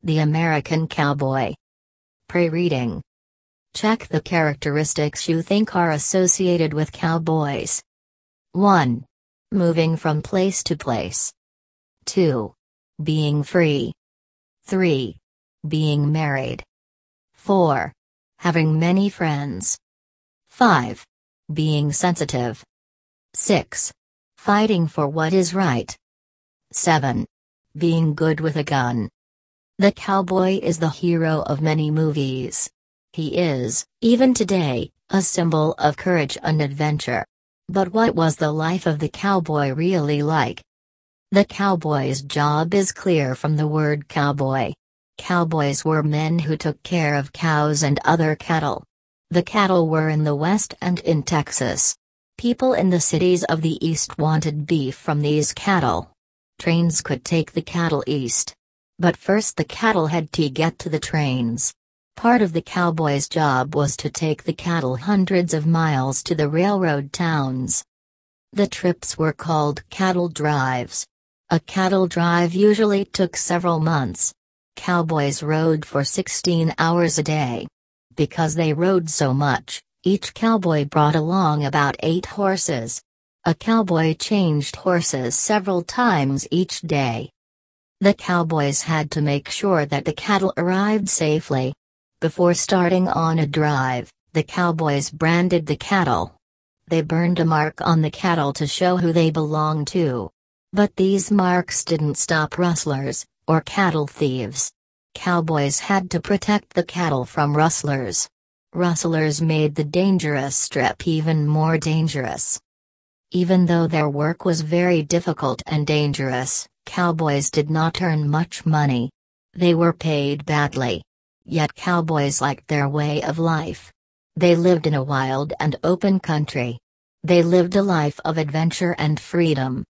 The American Cowboy. Pre-reading. Check the characteristics you think are associated with cowboys. 1. Moving from place to place. 2. Being free. 3. Being married. 4. Having many friends. 5. Being sensitive. 6. Fighting for what is right. 7. Being good with a gun. The cowboy is the hero of many movies. He is, even today, a symbol of courage and adventure. But what was the life of the cowboy really like? The cowboy's job is clear from the word cowboy. Cowboys were men who took care of cows and other cattle. The cattle were in the West and in Texas. People in the cities of the East wanted beef from these cattle. Trains could take the cattle east. But first the cattle had to get to the trains. Part of the cowboy's job was to take the cattle hundreds of miles to the railroad towns. The trips were called cattle drives. A cattle drive usually took several months. Cowboys rode for 16 hours a day. Because they rode so much, each cowboy brought along about 8 horses. A cowboy changed horses several times each day. The cowboys had to make sure that the cattle arrived safely. Before starting on a drive, the cowboys branded the cattle. They burned a mark on the cattle to show who they belonged to. But these marks didn't stop rustlers, or cattle thieves. Cowboys had to protect the cattle from rustlers. Rustlers made the dangerous strip even more dangerous. Even though their work was very difficult and dangerous, cowboys did not earn much money. They were paid badly. Yet cowboys liked their way of life. They lived in a wild and open country. They lived a life of adventure and freedom.